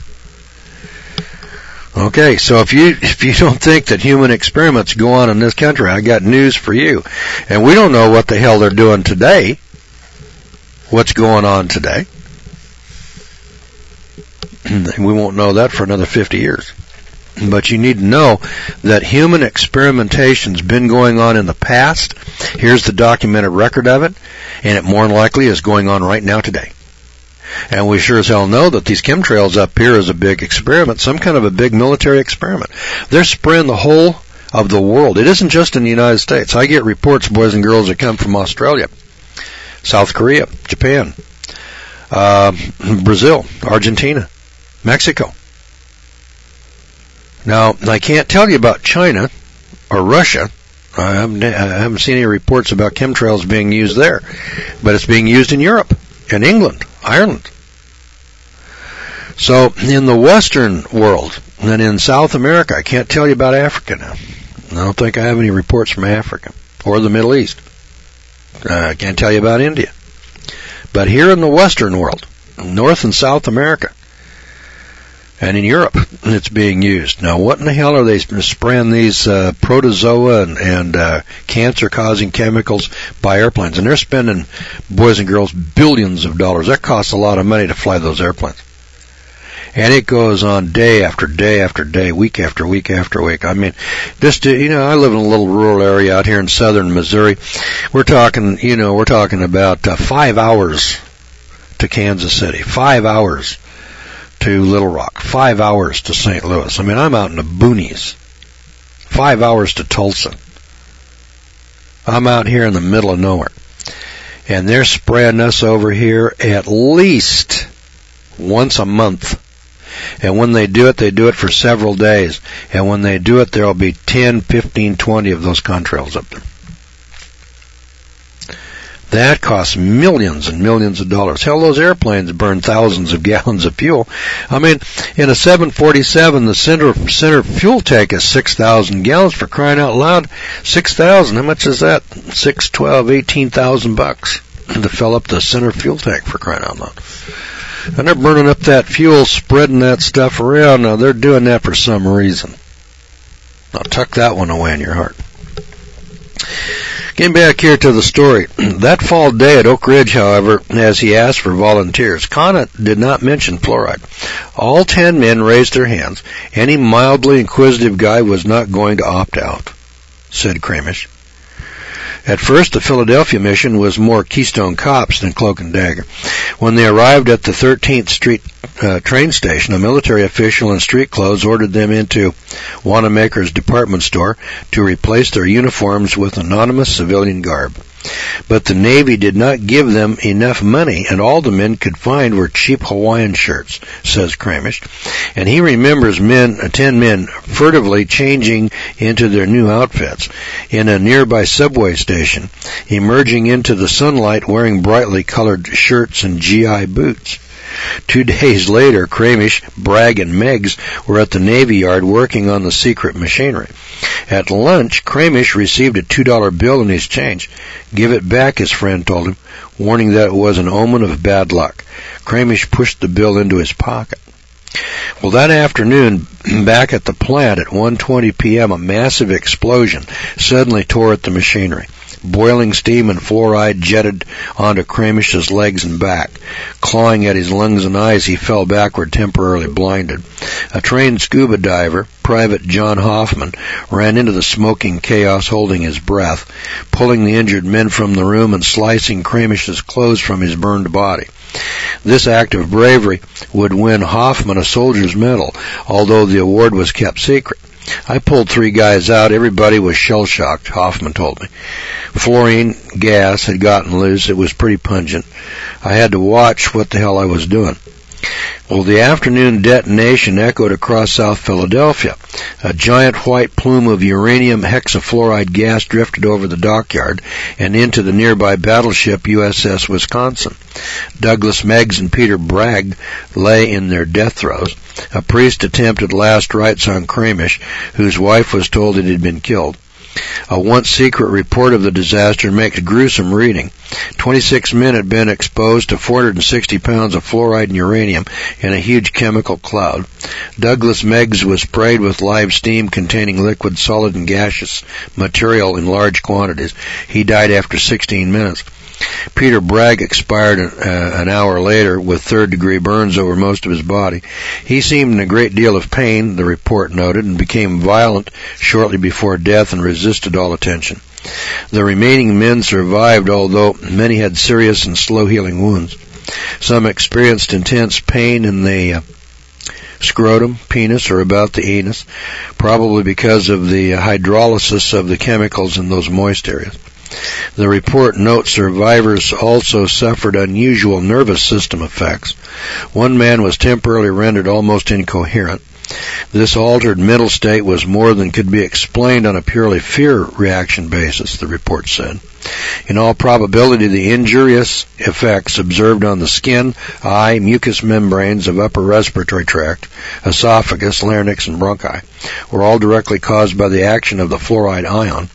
Speaker 1: Okay, so if you don't think that human experiments go on in this country, I got news for you. And we don't know what the hell they're doing today. What's going on today? We won't know that for another 50 years. But you need to know that human experimentation's been going on in the past. Here's the documented record of it, and it more than likely is going on right now today. And we sure as hell know that these chemtrails up here is a big experiment, some kind of a big military experiment. They're spraying the whole of the world. It isn't just in the United States. I get reports, boys and girls, that come from Australia, South Korea, Japan, Brazil, Argentina, Mexico. Now, I can't tell you about China or Russia. I haven't seen any reports about chemtrails being used there. But it's being used in Europe, in England, Ireland. So, in the Western world, and in South America, I can't tell you about Africa now. I don't think I have any reports from Africa or the Middle East. I can't tell you about India. But here in the Western world, North and South America, and in Europe, it's being used. Now, what in the hell are they spraying these protozoa and cancer-causing chemicals by airplanes? And they're spending, boys and girls, billions of dollars. That costs a lot of money to fly those airplanes. And it goes on day after day after day, week after week after week. I mean, I live in a little rural area out here in southern Missouri. We're talking about 5 hours to Kansas City, 5 hours to Little Rock, 5 hours to St. Louis. I mean, I'm out in the boonies. 5 hours to Tulsa. I'm out here in the middle of nowhere. And they're spraying us over here at least once a month. And when they do it for several days. And when they do it, there'll be 10, 15, 20 of those contrails up there. That costs millions and millions of dollars. Hell, those airplanes burn thousands of gallons of fuel. I mean, in a 747, the center fuel tank is 6,000 gallons, for crying out loud. 6,000, how much is that? 6, 12, 18,000 bucks to fill up the center fuel tank, for crying out loud. And they're burning up that fuel, spreading that stuff around. Now, they're doing that for some reason. Now, tuck that one away in your heart. Getting back here to the story. That fall day at Oak Ridge, however, as he asked for volunteers, Conant did not mention fluoride. All 10 men raised their hands. Any mildly inquisitive guy was not going to opt out, said Kramish. At first, the Philadelphia mission was more Keystone Cops than Cloak and Dagger. When they arrived at the 13th Street train station, a military official in street clothes ordered them into Wanamaker's department store to replace their uniforms with anonymous civilian garb. But the Navy did not give them enough money, and all the men could find were cheap Hawaiian shirts, says Kramish. And he remembers 10 men furtively changing into their new outfits in a nearby subway station, emerging into the sunlight wearing brightly colored shirts and GI boots. 2 days later, Kramish, Bragg, and Meggs were at the Navy Yard working on the secret machinery. At lunch, Kramish received a $2 bill in his change. Give it back, his friend told him, warning that it was an omen of bad luck. Kramish pushed the bill into his pocket. Well, that afternoon, back at the plant at 1:20 p.m., a massive explosion suddenly tore at the machinery. Boiling steam and fluoride jetted onto Kramish's legs and back. Clawing at his lungs and eyes, he fell backward, temporarily blinded. A trained scuba diver, Private John Hoffman, ran into the smoking chaos holding his breath, pulling the injured men from the room and slicing Kramish's clothes from his burned body. This act of bravery would win Hoffman a soldier's medal, although the award was kept secret. I pulled 3 guys out. Everybody was shell-shocked, Hoffman told me. Fluorine gas had gotten loose. It was pretty pungent. I had to watch what the hell I was doing. Well, the afternoon detonation echoed across South Philadelphia. A giant white plume of uranium hexafluoride gas drifted over the dockyard and into the nearby battleship USS Wisconsin. Douglas Meggs and Peter Bragg lay in their death throes. A priest attempted last rites on Kramish, whose wife was told it had been killed. A once-secret report of the disaster makes gruesome reading. 26 men had been exposed to 460 pounds of fluoride and uranium in a huge chemical cloud. Douglas Meggs was sprayed with live steam containing liquid, solid, and gaseous material in large quantities. He died after 16 minutes. Peter Bragg expired an hour later with third-degree burns over most of his body. He seemed in a great deal of pain, the report noted, and became violent shortly before death and resisted all attention. The remaining men survived, although many had serious and slow-healing wounds. Some experienced intense pain in the scrotum, penis, or about the anus, probably because of the hydrolysis of the chemicals in those moist areas. The report notes survivors also suffered unusual nervous system effects. One man was temporarily rendered almost incoherent. This altered mental state was more than could be explained on a purely fear reaction basis, the report said. In all probability, the injurious effects observed on the skin, eye, mucous membranes of upper respiratory tract, esophagus, larynx, and bronchi were all directly caused by the action of the fluoride ion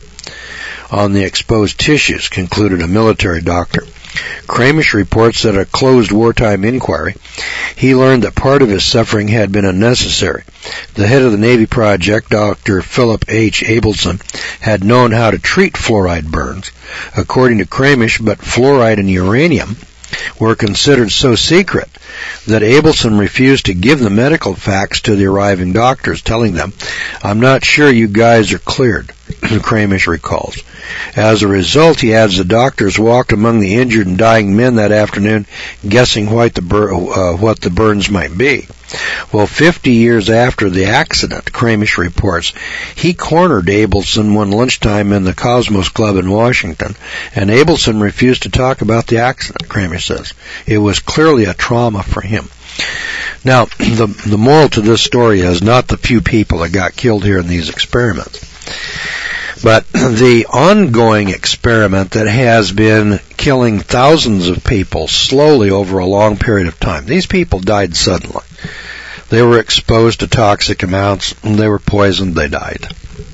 Speaker 1: on the exposed tissues, concluded a military doctor. Kramish reports that at a closed wartime inquiry, he learned that part of his suffering had been unnecessary. The head of the Navy project, Dr. Philip H. Abelson, had known how to treat fluoride burns. According to Kramish, but fluoride and uranium were considered so secret that Abelson refused to give the medical facts to the arriving doctors, telling them, "I'm not sure you guys are cleared," Kramish recalls. As a result, he adds, the doctors walked among the injured and dying men that afternoon, guessing what the burns might be. Well, 50 years after the accident, Kramish reports, he cornered Abelson one lunchtime in the Cosmos Club in Washington, and Abelson refused to talk about the accident, Kramish says. It was clearly a trauma for him. Now, the moral to this story is not the few people that got killed here in these experiments, but the ongoing experiment that has been killing thousands of people slowly over a long period of time. These people died suddenly. They were exposed to toxic amounts, and they were poisoned, they died.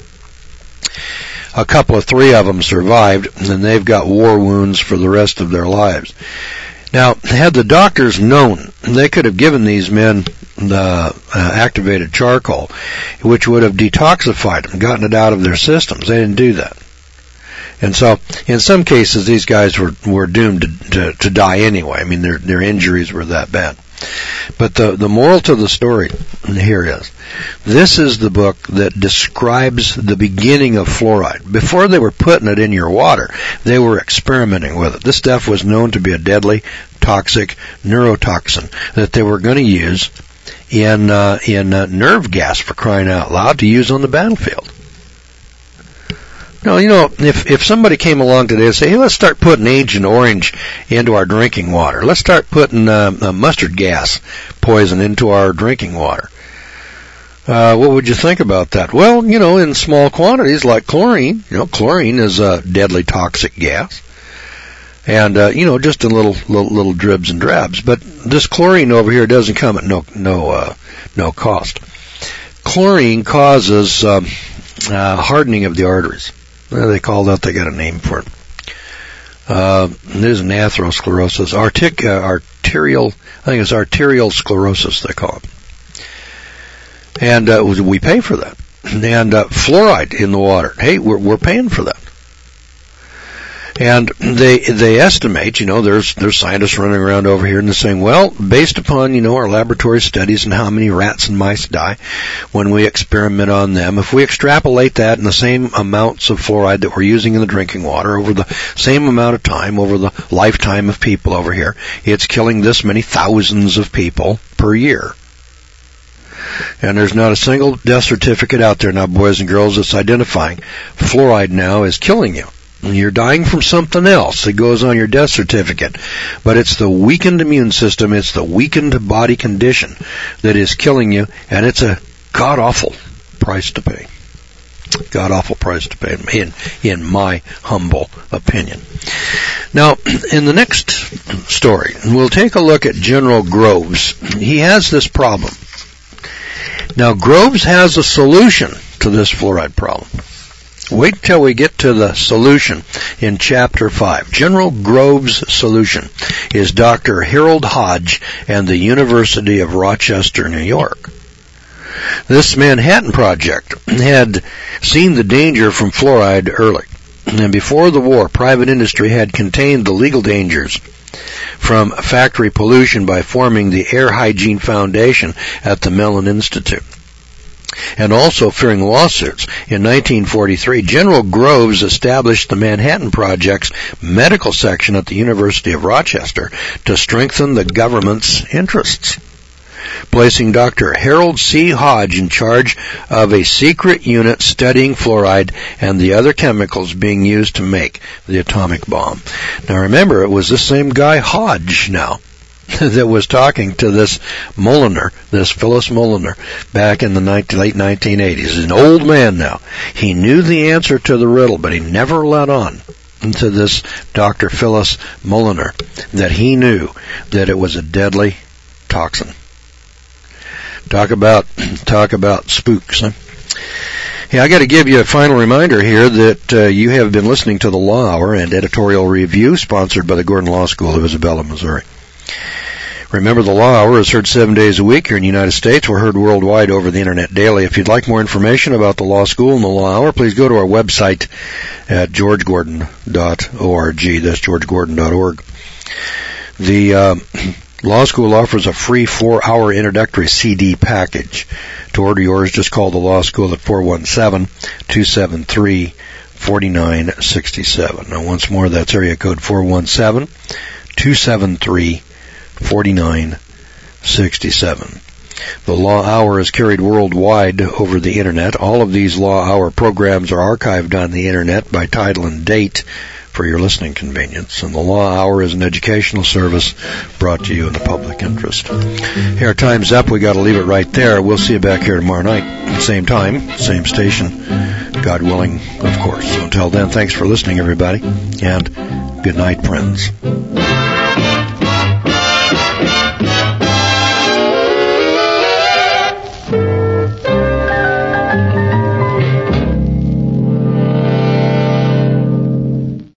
Speaker 1: A couple of 3 of them survived, and they've got war wounds for the rest of their lives. Now, had the doctors known, they could have given these men the activated charcoal, which would have detoxified them, gotten it out of their systems. They didn't do that. And so, in some cases, these guys were doomed to die anyway. I mean, their injuries were that bad. But the moral to the story here is, this is the book that describes the beginning of fluoride. Before they were putting it in your water, they were experimenting with it. This stuff was known to be a deadly, toxic neurotoxin that they were going to use in nerve gas, for crying out loud, to use on the battlefield. Now, if somebody came along today and say, hey, let's start putting Agent Orange into our drinking water. Let's start putting mustard gas poison into our drinking water. What would you think about that? Well, in small quantities like chlorine. Chlorine is a deadly toxic gas. And, just in little dribs and drabs. But this chlorine over here doesn't come at no cost. Chlorine causes hardening of the arteries. They call that, they got a name for it. There's an atherosclerosis, arterial, I think it's arterial sclerosis they call it. And we pay for that. And fluoride in the water, hey, we're paying for that. And they estimate, there's scientists running around over here and they're saying, well, based upon, our laboratory studies and how many rats and mice die when we experiment on them, if we extrapolate that in the same amounts of fluoride that we're using in the drinking water over the same amount of time, over the lifetime of people over here, it's killing this many thousands of people per year. And there's not a single death certificate out there now, boys and girls, that's identifying fluoride now is killing you. You're dying from something else that goes on your death certificate. But it's the weakened immune system, it's the weakened body condition that is killing you, and it's a god-awful price to pay. God-awful price to pay, in my humble opinion. Now, in the next story, we'll take a look at General Groves. He has this problem. Now, Groves has a solution to this fluoride problem. Wait till we get to the solution in Chapter 5. General Groves' solution is Dr. Harold Hodge and the University of Rochester, New York. This Manhattan Project had seen the danger from fluoride early. And before the war, private industry had contained the legal dangers from factory pollution by forming the Air Hygiene Foundation at the Mellon Institute. And also fearing lawsuits, in 1943, General Groves established the Manhattan Project's medical section at the University of Rochester to strengthen the government's interests, placing Dr. Harold C. Hodge in charge of a secret unit studying fluoride and the other chemicals being used to make the atomic bomb. Now remember, it was the same guy, Hodge, now, that was talking to this Mulliner, this Phyllis Mulliner, back in the late 1980s. He's an old man now. He knew the answer to the riddle, but he never let on to this Dr. Phyllis Mulliner that he knew that it was a deadly toxin. Talk about spooks, huh? Hey, I got to give you a final reminder here that you have been listening to the Law Hour and editorial review sponsored by the Gordon Law School of Isabella, Missouri. Remember, the Law Hour is heard 7 days a week here in the United States. We're heard worldwide over the Internet daily. If you'd like more information about the Law School and the Law Hour, please go to our website at georgegordon.org. That's georgegordon.org. The Law School offers a free 4-hour introductory CD package. To order yours, just call the Law School at 417-273-4967. Now, once more, that's area code 417-273-4967. The Law Hour is carried worldwide over the Internet. All of these Law Hour programs are archived on the Internet by title and date for your listening convenience. And the Law Hour is an educational service brought to you in the public interest. Hey, our time's up. We got to leave it right there. We'll see you back here tomorrow night. Same time, same station. God willing, of course. So until then, thanks for listening, everybody. And good night, friends.